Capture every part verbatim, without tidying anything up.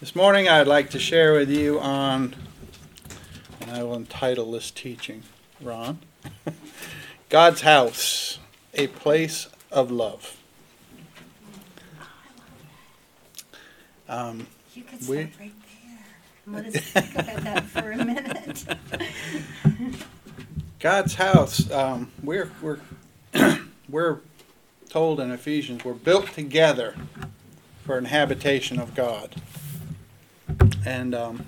This morning I'd like to share with you on, and I will entitle this teaching, Ron, God's House, a Place of Love. Um, You could we, stop right there. I'm going to think about that for a minute. God's house, um, we're, we're, we're told in Ephesians, we're built together for an habitation of God. And um,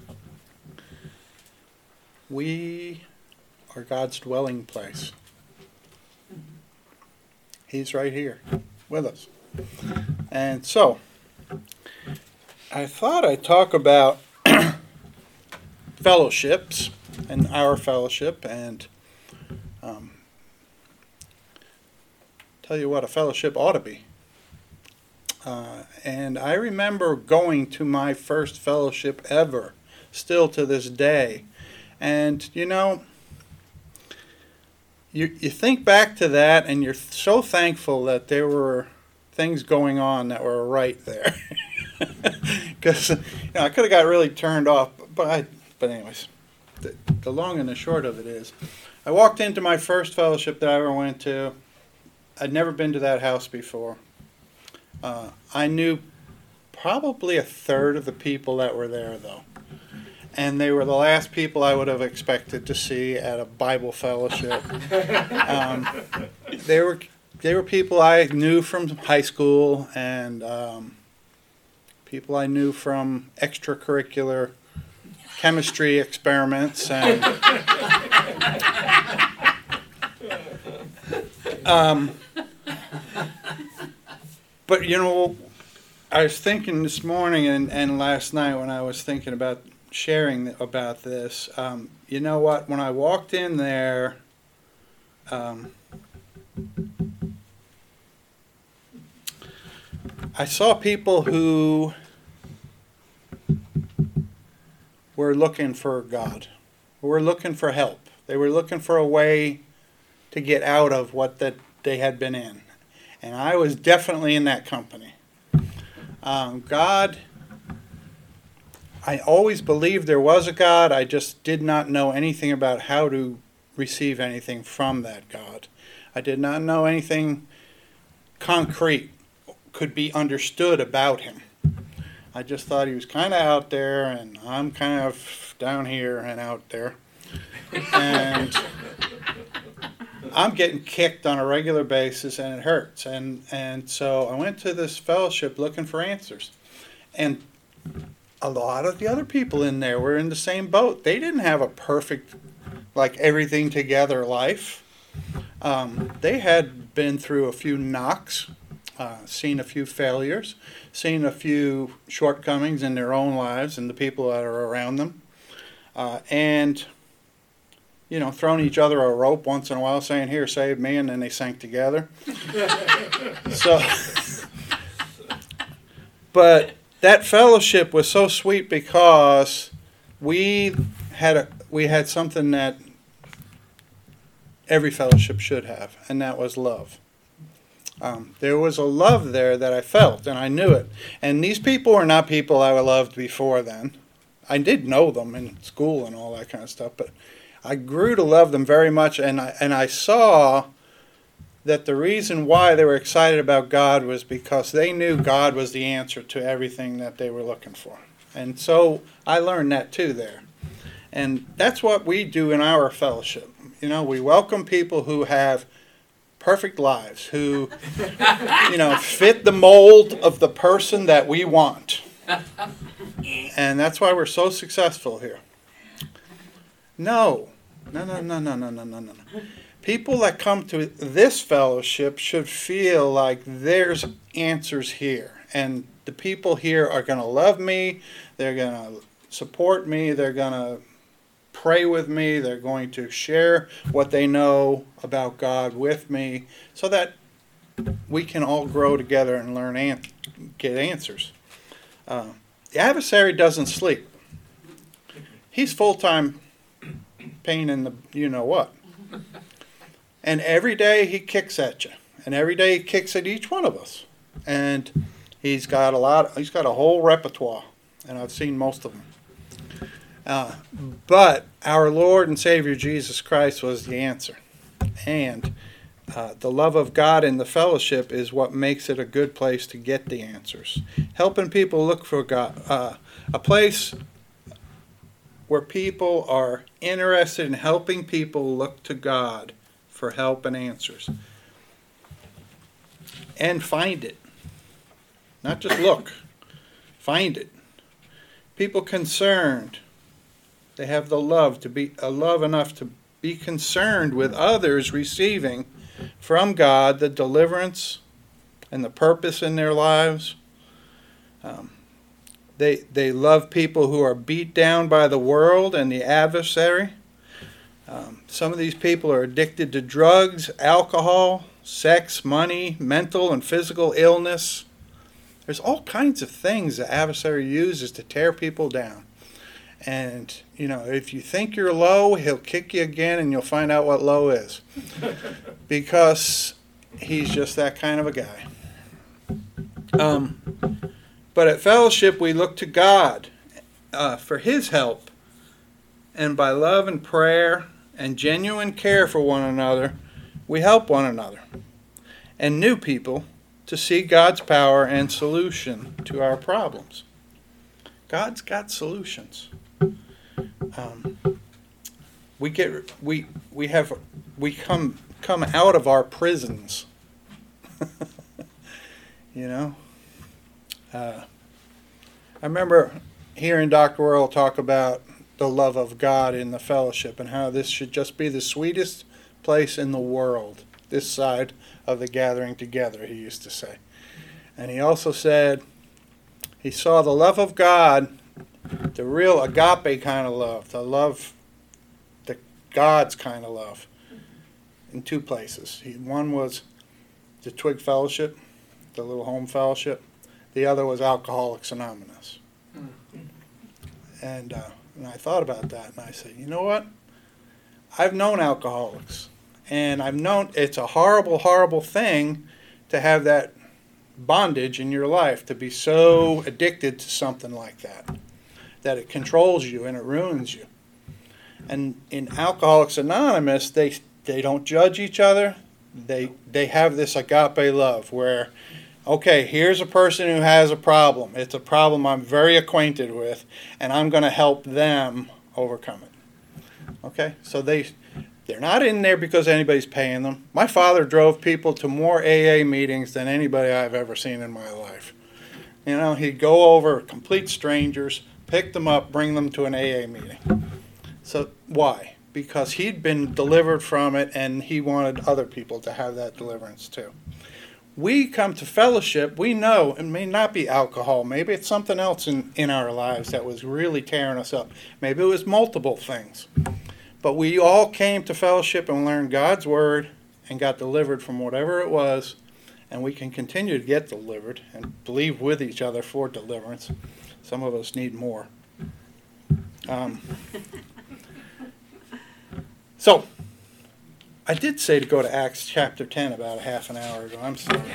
we are God's dwelling place. He's right here with us. And so, I thought I'd talk about fellowships and our fellowship and um, tell you what a fellowship ought to be. Uh, and I remember going to my first fellowship ever, still to this day. And, you know, you you think back to that and you're so thankful that there were things going on that were right there. Because, you know, I could have got really turned off. But, I, but anyways, the, the long and the short of it is, I walked into my first fellowship that I ever went to. I'd never been to that house before. Uh, I knew probably a third of the people that were there, though. And they were the last people I would have expected to see at a Bible fellowship. um, they were they were people I knew from high school and um, people I knew from extracurricular chemistry experiments. And um, But, you know, I was thinking this morning and, and last night when I was thinking about sharing about this, um, you know what, when I walked in there, um, I saw people who were looking for God, who were looking for help. They were looking for a way to get out of what that they had been in. And I was definitely in that company. Um, God, I always believed there was a God. I just did not know anything about how to receive anything from that God. I did not know anything concrete could be understood about him. I just thought he was kind of out there, and I'm kind of down here and out there. And I'm getting kicked on a regular basis, and it hurts. And and so I went to this fellowship looking for answers. And a lot of the other people in there were in the same boat. They didn't have a perfect, like, everything together life. Um, they had been through a few knocks, uh, seen a few failures, seen a few shortcomings in their own lives and the people that are around them. Uh, and... you know, throwing each other a rope once in a while, saying, "Here, save me," and then they sank together. So, but that fellowship was so sweet because we had a we had something that every fellowship should have, and that was love. Um, there was a love there that I felt, and I knew it. And these people were not people I loved before then. I did know them in school and all that kind of stuff, but I grew to love them very much, and I, and I saw that the reason why they were excited about God was because they knew God was the answer to everything that they were looking for. And so I learned that too there. And that's what we do in our fellowship. You know, we welcome people who have perfect lives, who, you know, fit the mold of the person that we want. And that's why we're so successful here. No. No, no, no, no, no, no, no, no. People that come to this fellowship should feel like there's answers here. And the people here are going to love me. They're going to support me. They're going to pray with me. They're going to share what they know about God with me so that we can all grow together and learn and get answers. Uh, the adversary doesn't sleep. He's full-time pain in the you-know-what. And every day he kicks at you. And every day he kicks at each one of us. And he's got a lot, he's got a whole repertoire. and I've seen most of them. Uh, but our Lord and Savior Jesus Christ was the answer. And uh, the love of God and the fellowship is what makes it a good place to get the answers. Helping people look for God, uh, a place where people are interested in helping people look to God for help and answers. And find it. Not just look. Find it. People concerned. They have the love to be a love enough to be concerned with others receiving from God the deliverance and the purpose in their lives. Um, they they love people who are beat down by the world and the adversary. Um, some of these people are addicted to drugs, alcohol, sex, money, mental and physical illness. There's all kinds of things the adversary uses to tear people down. And, you know, if you think you're low, he'll kick you again and you'll find out what low is. Because he's just that kind of a guy. Um, but at Fellowship, we look to God uh, for his help. And by love and prayer and genuine care for one another, we help one another. And new people to see God's power and solution to our problems. God's got solutions. Um, we get we we have we come come out of our prisons. you know. Uh, I remember hearing Doctor Worrell talk about the love of God in the fellowship and how this should just be the sweetest place in the world, this side of the gathering together, he used to say. And he also said he saw the love of God, the real agape kind of love, the love, the God's kind of love, in two places. He, one was the Twig Fellowship, the little home fellowship. The other was Alcoholics Anonymous. And, uh, and I thought about that, and I said, you know what? I've known alcoholics, and I've known it's a horrible, horrible thing to have that bondage in your life, to be so addicted to something like that, that it controls you and it ruins you. And in Alcoholics Anonymous, they they don't judge each other. They they have this agape love where, okay, here's a person who has a problem. It's a problem I'm very acquainted with, and I'm going to help them overcome it. Okay, so they they're not in there because anybody's paying them. My father drove people to more A A meetings than anybody I've ever seen in my life. You know, he'd go over complete strangers, pick them up, bring them to an A A meeting. So why? Because he'd been delivered from it, and he wanted other people to have that deliverance too. We come to Fellowship, we know it may not be alcohol. Maybe it's something else in, in our lives that was really tearing us up. Maybe it was multiple things. But we all came to Fellowship and learned God's Word and got delivered from whatever it was. And we can continue to get delivered and believe with each other for deliverance. Some of us need more. Um, so, I did say to go to Acts chapter ten about a half an hour ago. I'm sorry.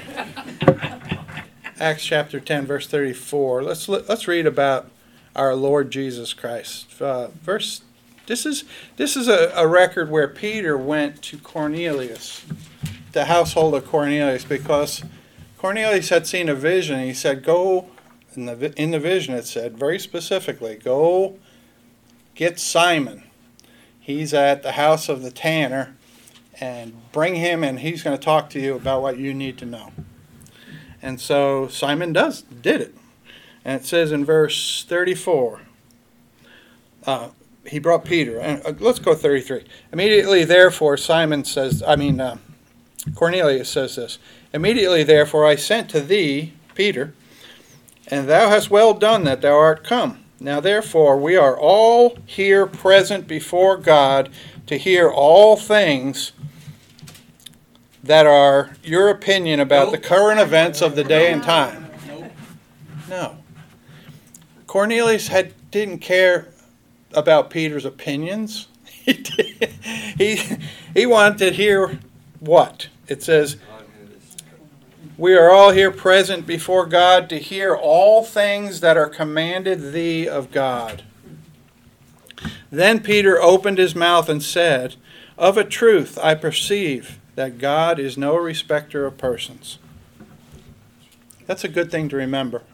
Acts chapter ten, verse thirty-four. Let's let's read about our Lord Jesus Christ. Uh, verse. This is this is a, a record where Peter went to Cornelius, the household of Cornelius, because Cornelius had seen a vision. He said, "Go." In the in the vision, it said very specifically, "Go get Simon. He's at the house of the tanner, and bring him, and he's going to talk to you about what you need to know." And so Simon does did it, and it says in verse thirty-four. Uh, he brought Peter, and uh, let's go thirty-three. Immediately, therefore, Simon says, I mean, uh, Cornelius says this. Immediately, therefore, I sent to thee, Peter, and thou hast well done that thou art come. Now, therefore, we are all here present before God to hear all things that are your opinion about nope. the current events of the day and time. Nope. No. Cornelius had didn't care about Peter's opinions. He did. he he wanted to hear what? It says We are all here present before God to hear all things that are commanded thee of God. Then Peter opened his mouth and said, Of a truth I perceive that God is no respecter of persons. That's a good thing to remember.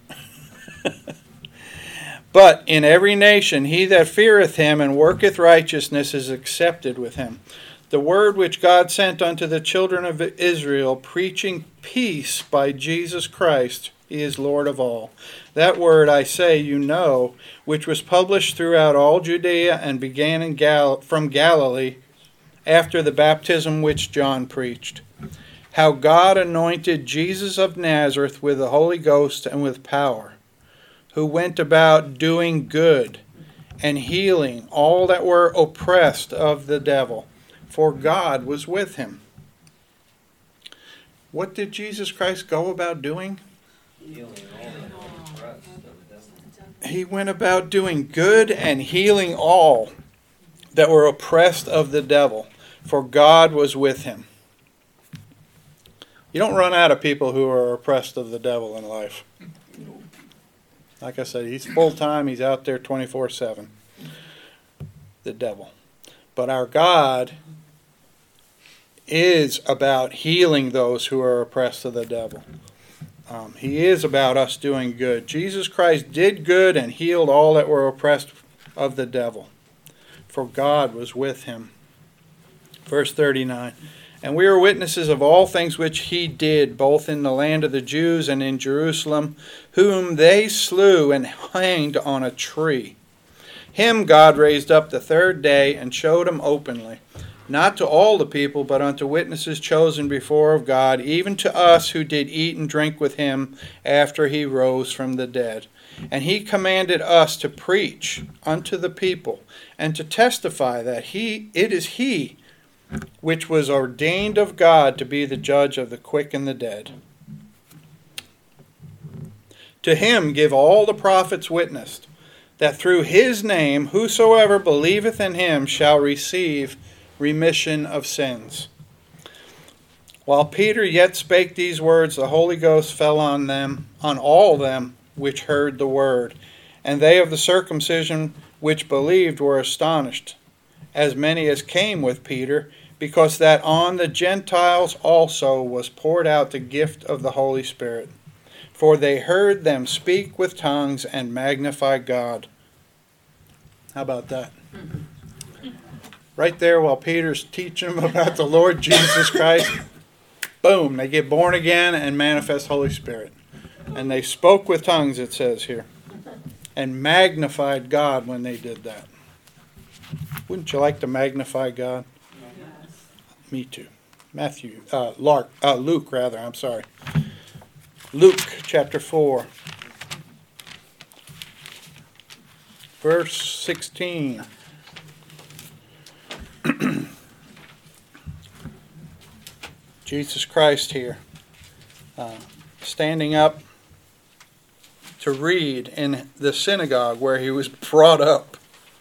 But in every nation he that feareth him and worketh righteousness is accepted with him. The word which God sent unto the children of Israel, preaching peace by Jesus Christ, he is Lord of all. That word, I say, you know, which was published throughout all Judea and began in Gal- from Galilee after the baptism which John preached. How God anointed Jesus of Nazareth with the Holy Ghost and with power, who went about doing good and healing all that were oppressed of the devil, for God was with him. What did Jesus Christ go about doing? Healing all that were oppressed of the devil. He went about doing good and healing all that were oppressed of the devil, for God was with him. You don't run out of people who are oppressed of the devil in life. Like I said, he's full-time. He's out there twenty-four seven. The devil. But our God is about healing those who are oppressed of the devil. Um, he is about us doing good. Jesus Christ did good and healed all that were oppressed of the devil, for God was with him. Verse thirty-nine. And we are witnesses of all things which he did, both in the land of the Jews and in Jerusalem, whom they slew and hanged on a tree. Him God raised up the third day and showed him openly, not to all the people, but unto witnesses chosen before of God, even to us who did eat and drink with him after he rose from the dead. And he commanded us to preach unto the people, and to testify that he it is he which was ordained of God to be the judge of the quick and the dead. To him give all the prophets witness, that through his name whosoever believeth in him shall receive remission of sins. While Peter yet spake these words, the Holy Ghost fell on them, on all them which heard the word. And they of the circumcision which believed were astonished, as many as came with Peter, because that on the Gentiles also was poured out the gift of the Holy Spirit. For they heard them speak with tongues and magnify God. How about that? Right there while Peter's teaching them about the Lord Jesus Christ, boom, they get born again and manifest Holy Spirit. And they spoke with tongues, it says here, and magnified God when they did that. Wouldn't you like to magnify God? Yes. Me too. Matthew, uh, Lark, uh, Luke rather, I'm sorry. Luke chapter four. Verse sixteen. Jesus Christ here, uh, standing up to read in the synagogue where he was brought up.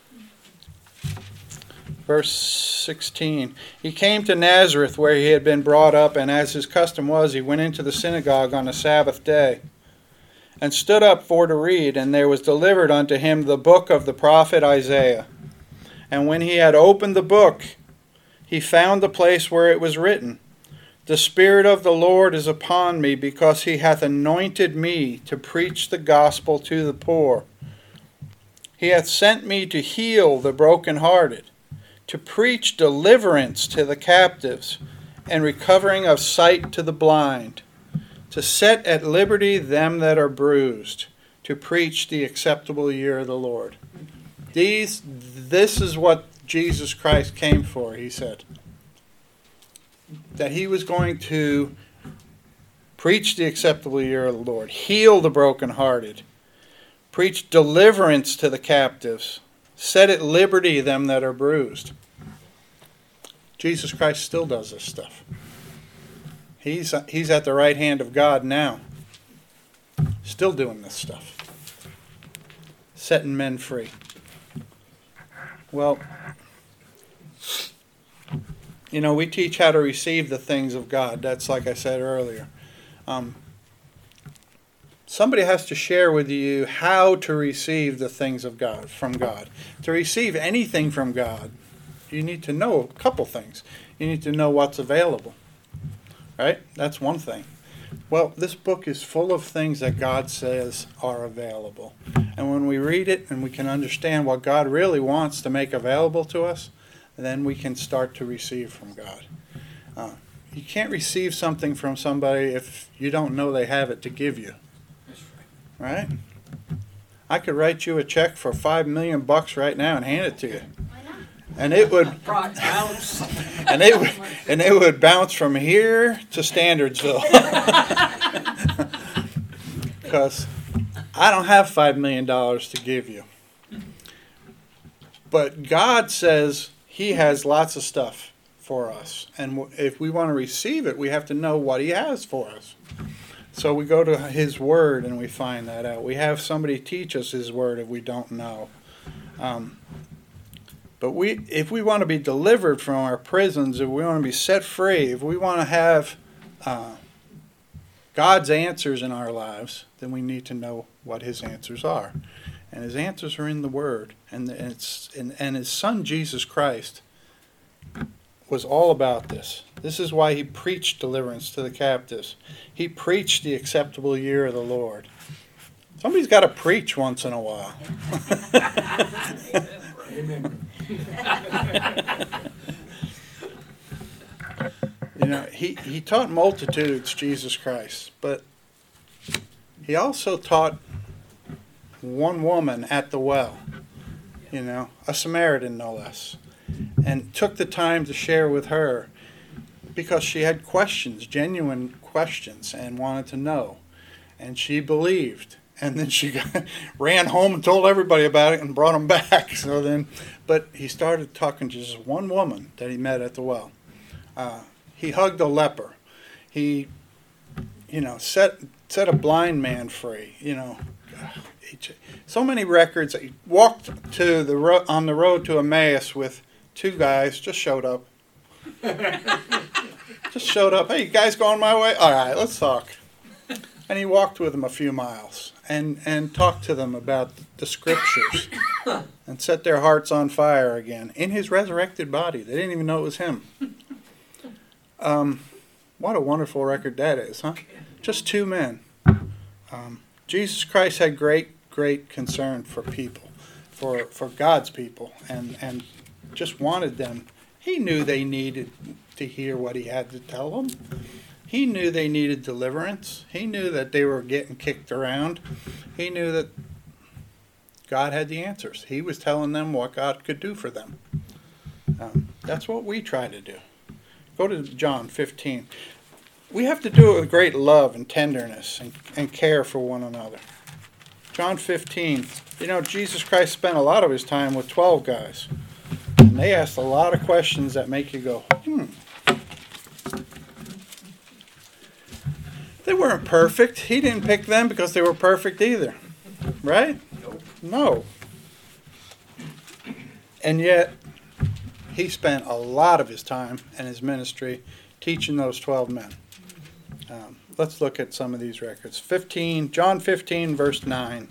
Verse sixteen. He came to Nazareth where he had been brought up, and as his custom was, he went into the synagogue on the Sabbath day, and stood up for to read, and there was delivered unto him the book of the prophet Isaiah. And when he had opened the book, he found the place where it was written, The Spirit of the Lord is upon me, because he hath anointed me to preach the gospel to the poor. He hath sent me to heal the brokenhearted, to preach deliverance to the captives, and recovering of sight to the blind, to set at liberty them that are bruised, to preach the acceptable year of the Lord. These, this is what Jesus Christ came for, he said. That he was going to preach the acceptable year of the Lord, heal the brokenhearted, preach deliverance to the captives, set at liberty them that are bruised. Jesus Christ still does this stuff. He's, he's at the right hand of God now. Still doing this stuff. Setting men free. Well, you know, we teach how to receive the things of God. That's like I said earlier. Um, somebody has to share with you how to receive the things of God, from God. To receive anything from God, you need to know a couple things. You need to know what's available. Right? That's one thing. Well, this book is full of things that God says are available. And when we read it and we can understand what God really wants to make available to us, then we can start to receive from God. Uh, you can't receive something from somebody if you don't know they have it to give you. Right? I could write you a check for five million bucks right now and hand it to you. And it would and it would and it would bounce from here to Standardsville. Because I don't have five million dollars to give you. But God says He has lots of stuff for us. And if we want to receive it, we have to know what He has for us. So we go to His Word and we find that out. We have somebody teach us His Word if we don't know. Um, But we, if we want to be delivered from our prisons, if we want to be set free, if we want to have uh, God's answers in our lives, then we need to know what His answers are. And His answers are in the Word. And, it's, and, and His Son, Jesus Christ, was all about this. This is why He preached deliverance to the captives. He preached the acceptable year of the Lord. Somebody's got to preach once in a while. Amen. You know, he, he taught multitudes Jesus Christ, but He also taught one woman at the well, you know, a Samaritan no less, and took the time to share with her because she had questions, genuine questions, and wanted to know, and she believed. And then she got, ran home and told everybody about it and brought them back. So then, but he started talking to just one woman that he met at the well. Uh, he hugged a leper. He, you know, set set a blind man free. You know, he, so many records. He walked to the ro- on the road to Emmaus with two guys. Just showed up. just showed up. Hey, you guys going my way? All right, let's talk. And he walked with them a few miles and, and talked to them about the scriptures and set their hearts on fire again in his resurrected body. They didn't even know it was him. Um, what a wonderful record that is, huh? Just two men. Um, Jesus Christ had great, great concern for people, for, for God's people, and, and just wanted them. He knew they needed to hear what He had to tell them. He knew they needed deliverance. He knew that they were getting kicked around. He knew that God had the answers. He was telling them what God could do for them. Um, that's what we try to do. Go to John fifteen. We have to do it with great love and tenderness and, and care for one another. John fifteen. You know, Jesus Christ spent a lot of His time with twelve guys. And they asked a lot of questions that make you go, hmm. They weren't perfect. He didn't pick them because they were perfect either. Right? No. And yet, He spent a lot of His time and His ministry teaching those twelve men. Um, let's look at some of these records. fifteen, John fifteen, verse nine.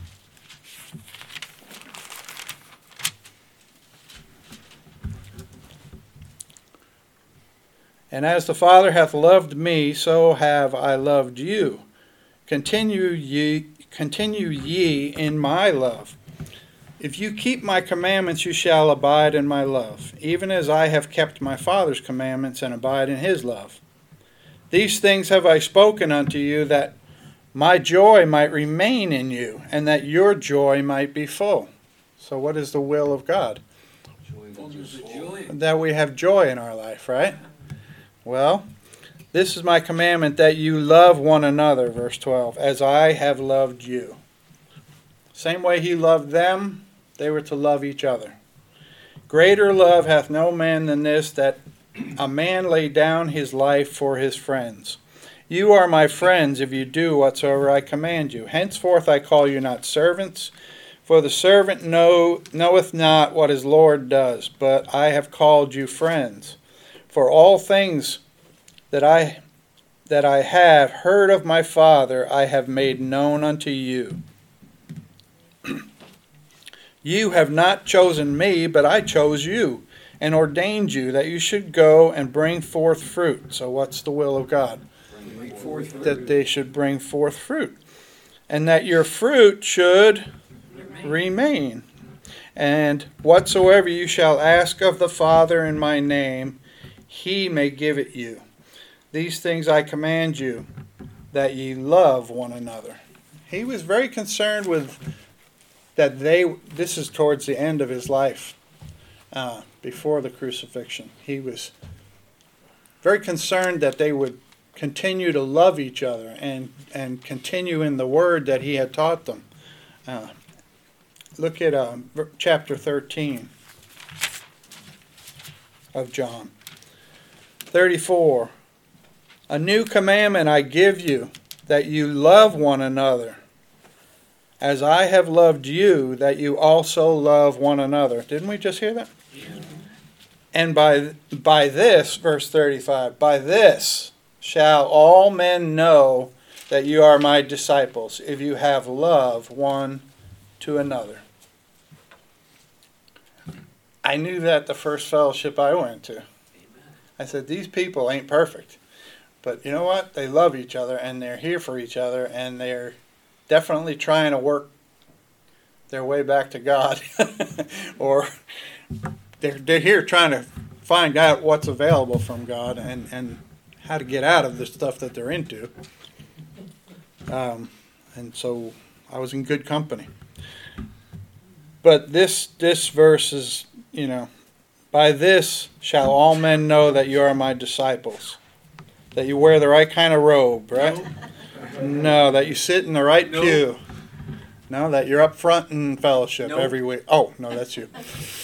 And as the Father hath loved me, so have I loved you. Continue ye, continue ye in my love. If you keep my commandments, you shall abide in my love, even as I have kept my Father's commandments and abide in His love. These things have I spoken unto you, that my joy might remain in you, and that your joy might be full. So what is the will of God? That we have joy in our life, right? Well, this is my commandment, that you love one another, verse twelve, as I have loved you. Same way He loved them, they were to love each other. Greater love hath no man than this, that a man lay down his life for his friends. You are my friends if you do whatsoever I command you. Henceforth I call you not servants, for the servant know, knoweth not what his Lord does, but I have called you friends. For all things that I that I have heard of my Father I have made known unto you. You have not chosen me, but I chose you, and ordained you that you should go and bring forth fruit. So what's the will of God? Bring forth fruit. That they should bring forth fruit. And that your fruit should Remain. remain. And whatsoever you shall ask of the Father in my name, he may give it you. These things I command you, that ye love one another. He was very concerned with that they, this is towards the end of his life, uh, before the crucifixion. He was very concerned that they would continue to love each other and, and continue in the word that he had taught them. Uh, look at uh, chapter thirteen of John. thirty-four. A new commandment I give you, that you love one another, as I have loved you, that you also love one another. Didn't we just hear that? Yeah. And by by this, verse thirty-five, by this shall all men know that you are my disciples, if you have love one to another. I knew that the first fellowship I went to. I said, these people ain't perfect. But you know what? They love each other, and they're here for each other, and they're definitely trying to work their way back to God. Or they're, they're here trying to find out what's available from God and, and how to get out of the stuff that they're into. Um, and so I was in good company. But this this verse is, you know, by this shall all men know that you are my disciples. That you wear the right kind of robe, right? No, no that you sit in the right Nope. pew. No, that you're up front in fellowship Nope. every week. Oh, no, that's you.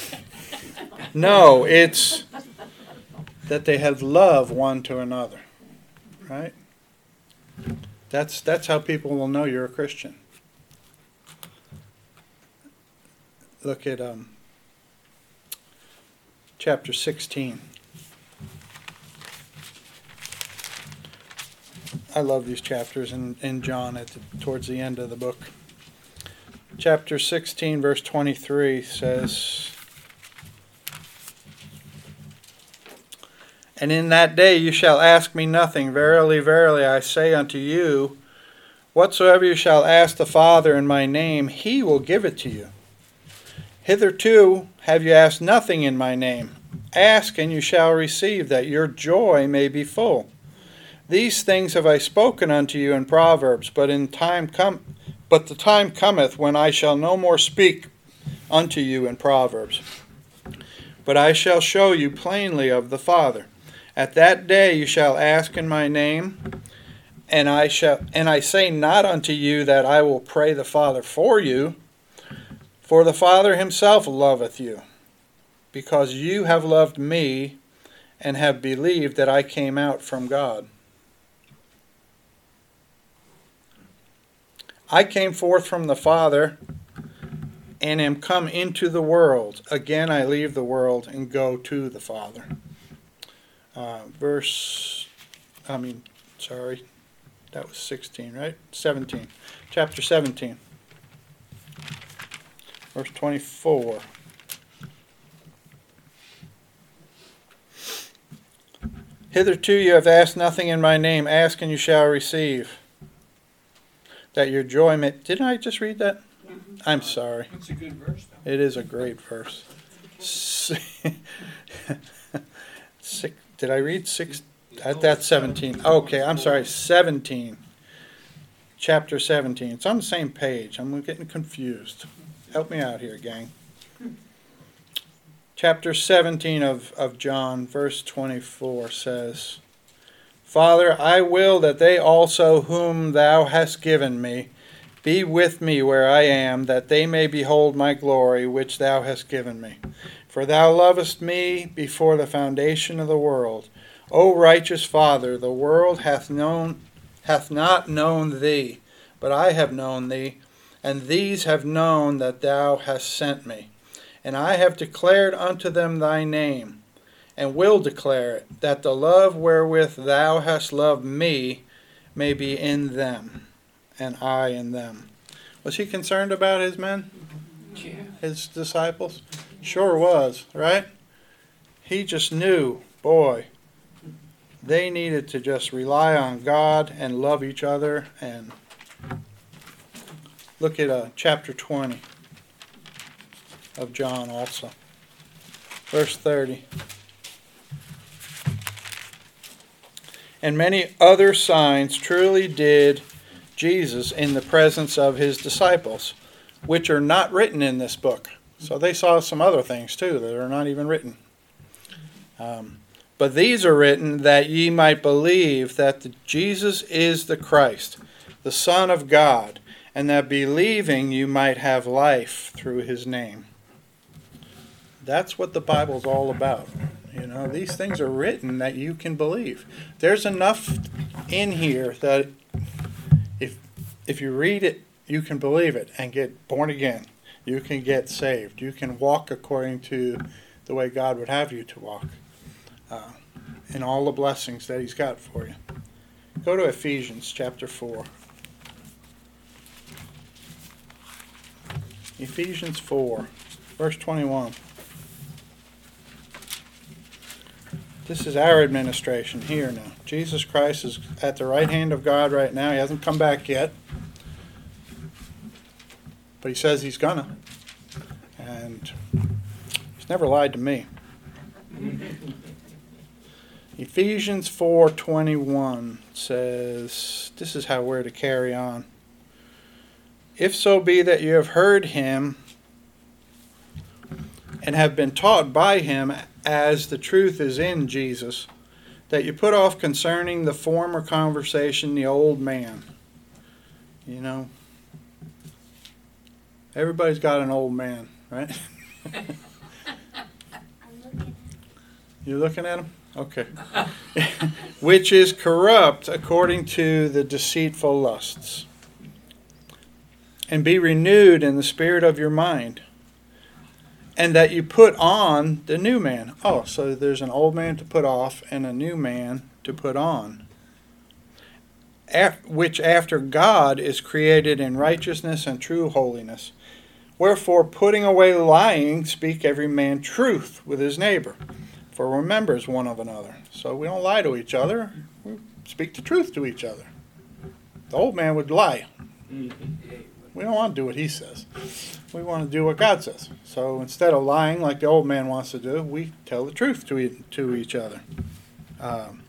No, it's that they have love one to another, right? That's that's how people will know you're a Christian. Look at um, chapter sixteen. I love these chapters in, in John at the, towards the end of the book. Chapter sixteen, verse twenty-three says, and in that day you shall ask me nothing. Verily, verily, I say unto you, whatsoever you shall ask the Father in my name, he will give it to you. Hitherto have you asked nothing in my name. Ask, and you shall receive, that your joy may be full. These things have I spoken unto you in Proverbs, but in time come, but the time cometh when I shall no more speak unto you in Proverbs, but I shall show you plainly of the Father. At that day you shall ask in my name, and I shall, and I say not unto you that I will pray the Father for you, for the Father himself loveth you, because you have loved me, and have believed that I came out from God. I came forth from the Father, and am come into the world. Again I leave the world and go to the Father. Uh, verse, I mean, sorry, that was sixteen, right? seventeen. Chapter seventeen. Verse twenty-four. Hitherto you have asked nothing in my name. Ask and you shall receive, that your joy may... Didn't I just read that? Mm-hmm. I'm sorry. It's a good verse, though. It is a great verse. Six, did I read six? That, that's seventeen. Okay, I'm sorry, seventeen. Chapter seventeen. It's on the same page. I'm getting confused. Help me out here, gang. Chapter seventeen of, of John, verse twenty-four says, Father, I will that they also whom thou hast given me be with me where I am, that they may behold my glory which thou hast given me. For thou lovest me before the foundation of the world. O righteous Father, the world hath known hath not known thee, but I have known thee, and these have known that thou hast sent me. And I have declared unto them thy name, and will declare it, that the love wherewith thou hast loved me may be in them, and I in them. Was he concerned about his men? Yeah. His disciples? Sure was, right? He just knew, boy, they needed to just rely on God and love each other. And look at uh, chapter twenty of John also. Verse thirty. And many other signs truly did Jesus in the presence of his disciples, which are not written in this book. So they saw some other things too that are not even written. Um, but these are written that ye might believe that the Jesus is the Christ, the Son of God, and that believing you might have life through his name. That's what the Bible's all about. You know, these things are written that you can believe. There's enough in here that if if you read it, you can believe it and get born again. You can get saved. You can walk according to the way God would have you to walk. Uh, and all the blessings that he's got for you. Go to Ephesians chapter four. Ephesians four, verse twenty-one. This is our administration here now. Jesus Christ is at the right hand of God right now. He hasn't come back yet. But he says he's gonna. And he's never lied to me. Ephesians four twenty-one says, this is how we're to carry on. If so be that you have heard him and have been taught by him as the truth is in Jesus, that you put off concerning the former conversation the old man. You know, everybody's got an old man, right? You're looking at him? Okay. Which is corrupt according to the deceitful lusts. And be renewed in the spirit of your mind. And that you put on the new man. Oh, so there's an old man to put off and a new man to put on. Which after God is created in righteousness and true holiness. Wherefore, putting away lying, speak every man truth with his neighbor. For we're members one of another. So we don't lie to each other. We speak the truth to each other. The old man would lie. We don't want to do what he says. We want to do what God says. So instead of lying like the old man wants to do, we tell the truth to, e- to each other. Um,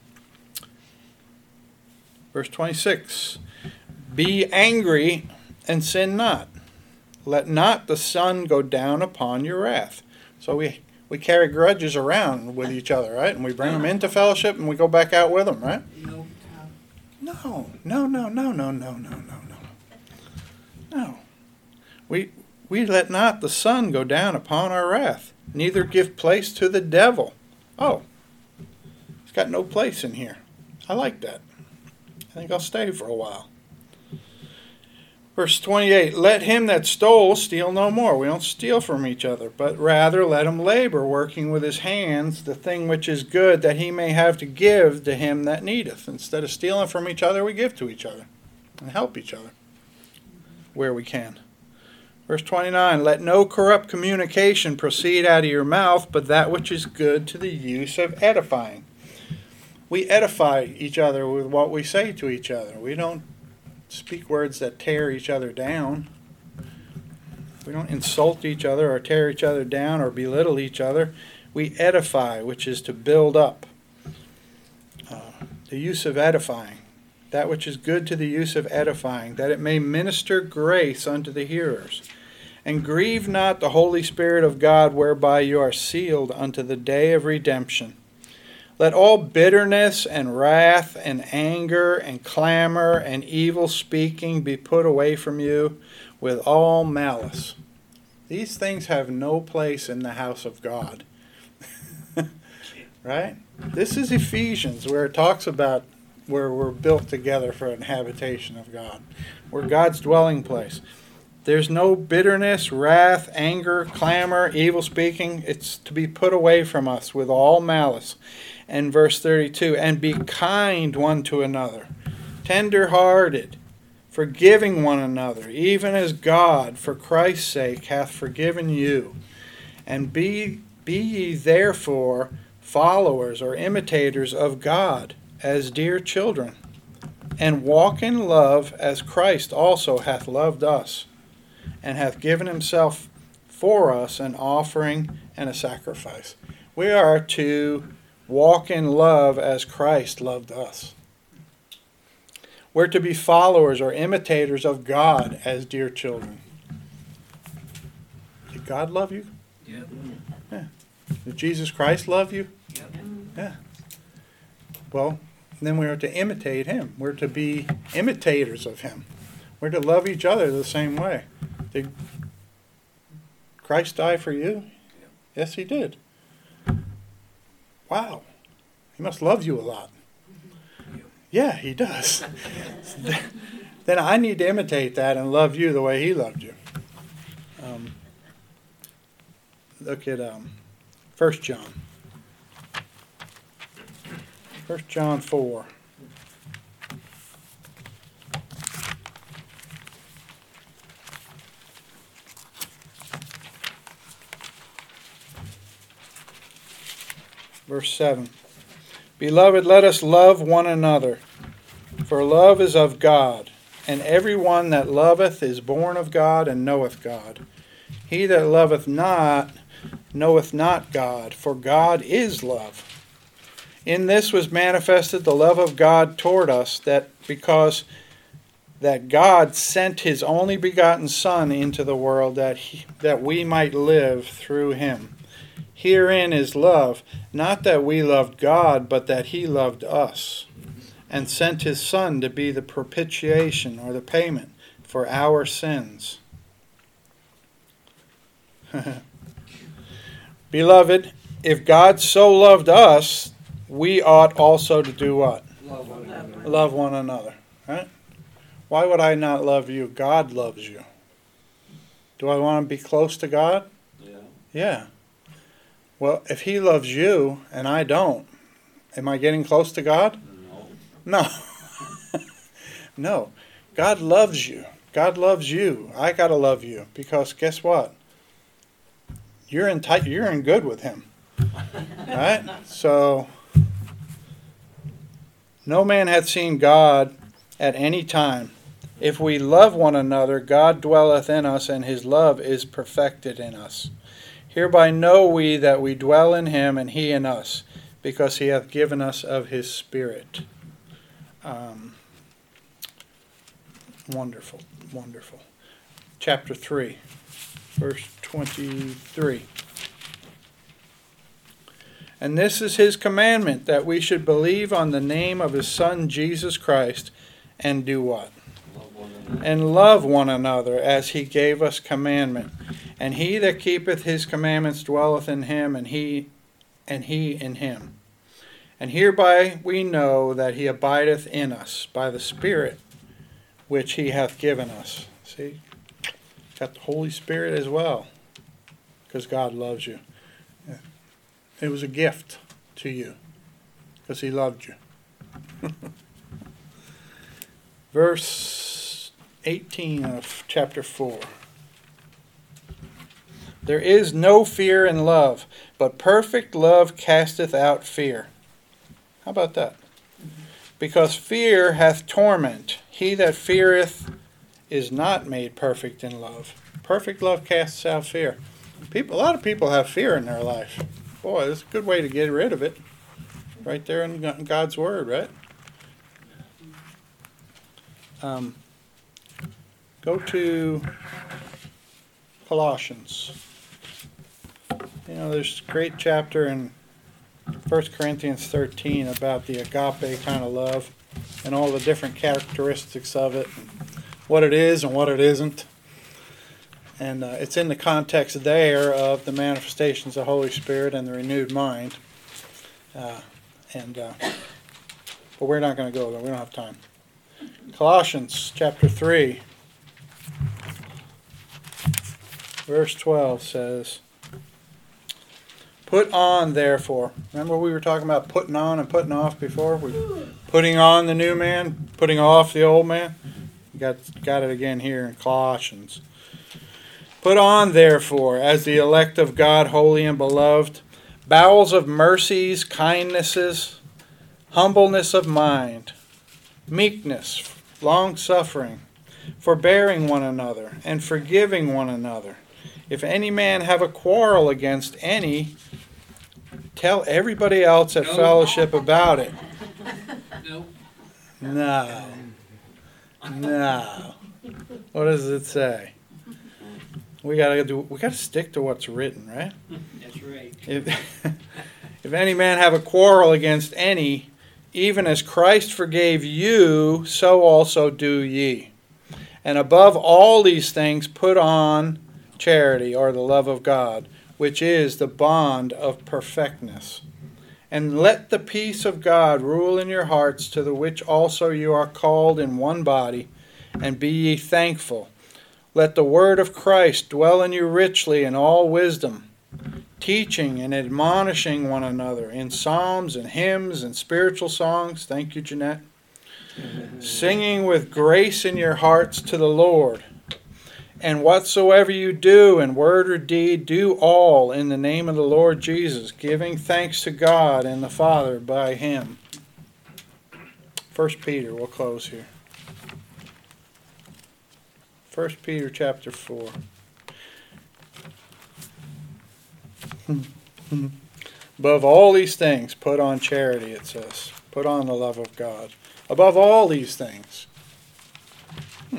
verse twenty-six. Be angry and sin not. Let not the sun go down upon your wrath. So we... We carry grudges around with each other, right? And we bring them into fellowship and we go back out with them, right? No, no, no, no, no, no, no, no, no. No. We, we let not the sun go down upon our wrath, neither give place to the devil. Oh, he's got no place in here. I like that. I think I'll stay for a while. Verse twenty-eight, let him that stole steal no more. We don't steal from each other, but rather let him labor, working with his hands the thing which is good, that he may have to give to him that needeth. Instead of stealing from each other, we give to each other and help each other where we can. Verse twenty-nine, let no corrupt communication proceed out of your mouth, but that which is good to the use of edifying. We edify each other with what we say to each other. We don't speak words that tear each other down. We don't insult each other or tear each other down or belittle each other. We edify, which is to build up. Uh, the use of edifying. That which is good to the use of edifying, that it may minister grace unto the hearers. And grieve not the Holy Spirit of God, whereby you are sealed unto the day of redemption. Let all bitterness and wrath and anger and clamor and evil speaking be put away from you with all malice. These things have no place in the house of God. Right? This is Ephesians, where it talks about where we're built together for an habitation of God. We're God's dwelling place. There's no bitterness, wrath, anger, clamor, evil speaking. It's to be put away from us with all malice. And verse thirty-two, and be kind one to another, tender-hearted, forgiving one another, even as God, for Christ's sake, hath forgiven you. And be, be ye therefore followers or imitators of God, as dear children, and walk in love as Christ also hath loved us, and hath given himself for us an offering and a sacrifice. We are to walk in love as Christ loved us. We're to be followers or imitators of God as dear children. Did God love you? Yep. Yeah. Did Jesus Christ love you? Yep. Yeah. Well, then we are to imitate him. We're to be imitators of him. We're to love each other the same way. Did Christ die for you? Yep. Yes, he did. Wow. He must love you a lot. Yep. Yeah, he does. Then I need to imitate that and love you the way he loved you. Um, look at um, First John. First John four. Verse seven. Beloved, let us love one another, for love is of God, and every one that loveth is born of God and knoweth God. He that loveth not knoweth not God, for God is love. In this was manifested the love of God toward us, that because that God sent his only begotten Son into the world, that he, that we might live through him. Herein is love, not that we loved God, but that he loved us, and sent his Son to be the propitiation, or the payment, for our sins. Beloved, if God so loved us, we ought also to do what? Love one another. Love one another. Right? Why would I not love you? God loves you. Do I want to be close to God? Yeah. Yeah. Well, if he loves you and I don't, am I getting close to God? No. No. No. God loves you. God loves you. I got to love you, because guess what? You're in tight, you're in good with him. Right? So no man hath seen God at any time. If we love one another, God dwelleth in us, and his love is perfected in us. Hereby know we that we dwell in him, and he in us, because he hath given us of his Spirit. Um, wonderful, wonderful. Chapter three, verse twenty-three. And this is his commandment, that we should believe on the name of his Son Jesus Christ, and do what? Love one another. And love one another, as he gave us commandment. And he that keepeth his commandments dwelleth in him, and he and he in him. And hereby we know that he abideth in us, by the Spirit which he hath given us. See? Got the Holy Spirit as well, because God loves you. It was a gift to you, because he loved you. Verse eighteen of chapter four. There is no fear in love, but perfect love casteth out fear. How about that? Because fear hath torment. He that feareth is not made perfect in love. Perfect love casts out fear. People, a lot of people have fear in their life. Boy, that's a good way to get rid of it. Right there in God's Word, right? Um, go to Colossians. You know, there's a great chapter in First Corinthians thirteen about the agape kind of love and all the different characteristics of it, and what it is and what it isn't. And uh, it's in the context there of the manifestations of the Holy Spirit and the renewed mind. Uh, and uh, but we're not going to go there. We don't have time. Colossians chapter three. verse twelve says, put on, therefore. Remember we were talking about putting on and putting off before? We putting on the new man, putting off the old man. Got, got it again here in Colossians. Put on, therefore, as the elect of God, holy and beloved, bowels of mercies, kindnesses, humbleness of mind, meekness, long-suffering, forbearing one another, and forgiving one another. If any man have a quarrel against any, tell everybody else at No. fellowship about it. No. No. No. What does it say? We gotta do. We gotta stick to what's written, right? That's right. If, if any man have a quarrel against any, even as Christ forgave you, so also do ye. And above all these things, put on charity, or the love of God, which is the bond of perfectness. And let the peace of God rule in your hearts, to the which also you are called in one body, and be ye thankful. Let the word of Christ dwell in you richly in all wisdom, teaching and admonishing one another in psalms and hymns and spiritual songs. Thank you, Jeanette. Singing with grace in your hearts to the Lord. And whatsoever you do in word or deed, do all in the name of the Lord Jesus, giving thanks to God and the Father by him. First Peter, we'll close here. First Peter chapter four. Above all these things, put on charity, it says. Put on the love of God. Above all these things. Hmm.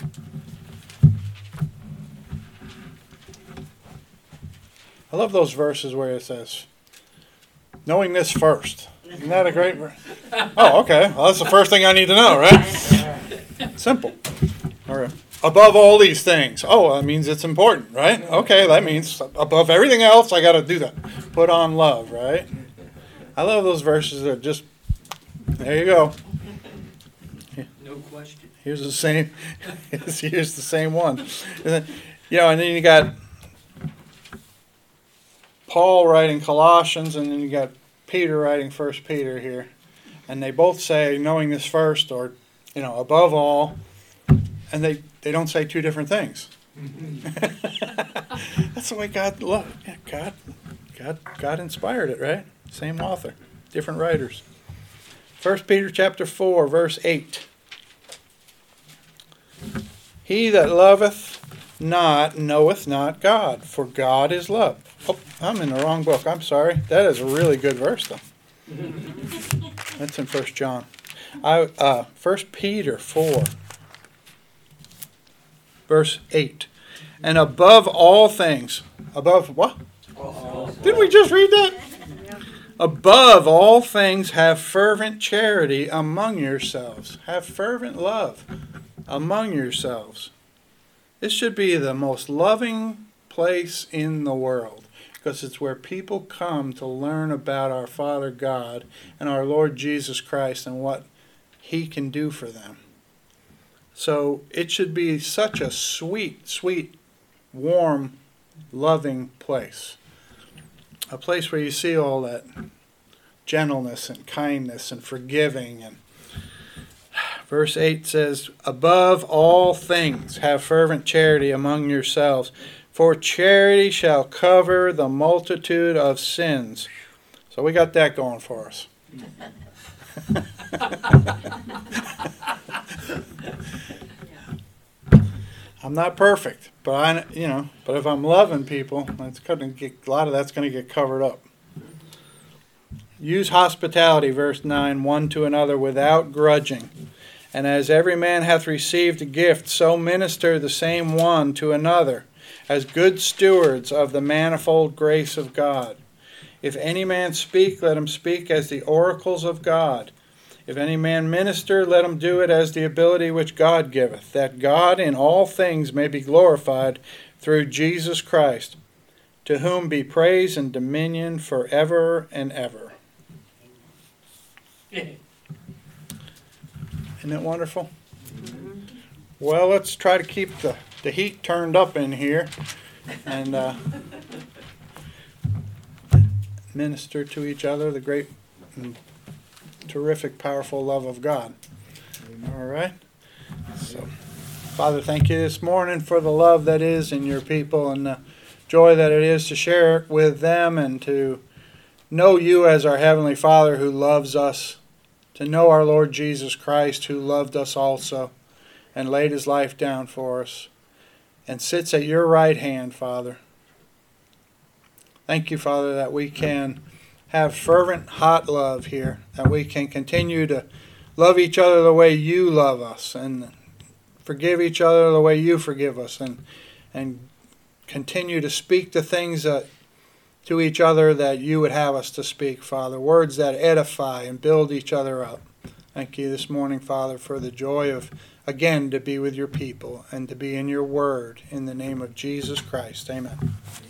I love those verses where it says, knowing this first. Isn't that a great verse? Oh, okay. Well, that's the first thing I need to know, right? Simple. All right. Above all these things. Oh, that means it's important, right? Okay, that means above everything else, I got to do that. Put on love, right? I love those verses that just, there you go. No question. Here's the same, here's the same one. And then, you know, and then you got Paul writing Colossians, and then you got Peter writing First Peter here. And they both say, knowing this first, or, you know, above all, and they, they don't say two different things. That's the way God loved. Yeah, God, God, God inspired it, right? Same author, different writers. First Peter chapter four, verse eight. He that loveth not knoweth not God, for God is love. Oh, I'm in the wrong book. I'm sorry. That is a really good verse, though. That's in First John. I uh, First Peter four. Verse eight. And above all things, above what? Didn't we just read that? Above all things, have fervent charity among yourselves. Have fervent love among yourselves. This should be the most loving place in the world, because it's where people come to learn about our Father God and our Lord Jesus Christ and what He can do for them. So it should be such a sweet, sweet, warm, loving place. A place where you see all that gentleness and kindness and forgiving. And verse eight says, above all things have fervent charity among yourselves, for charity shall cover the multitude of sins. So we got that going for us. I'm not perfect, but I, you know, but if I'm loving people, that's gonna get, a lot of that's going to get covered up. Use hospitality, verse nine, one to another without grudging. And as every man hath received a gift, so minister the same one to another, as good stewards of the manifold grace of God. If any man speak, let him speak as the oracles of God. If any man minister, let him do it as the ability which God giveth, that God in all things may be glorified through Jesus Christ, to whom be praise and dominion forever and ever. Isn't that wonderful? Well, let's try to keep the, the heat turned up in here. and uh, minister to each other the great and terrific, powerful love of God. All right? So, Father, thank you this morning for the love that is in your people and the joy that it is to share it with them and to know you as our Heavenly Father who loves us, to know our Lord Jesus Christ who loved us also and laid his life down for us and sits at your right hand, Father. Thank you, Father, that we can have fervent, hot love here, that we can continue to love each other the way you love us and forgive each other the way you forgive us and and continue to speak the things that to each other that you would have us to speak, Father. Words that edify and build each other up. Thank you this morning, Father, for the joy of, again, to be with your people and to be in your word. In the name of Jesus Christ. Amen.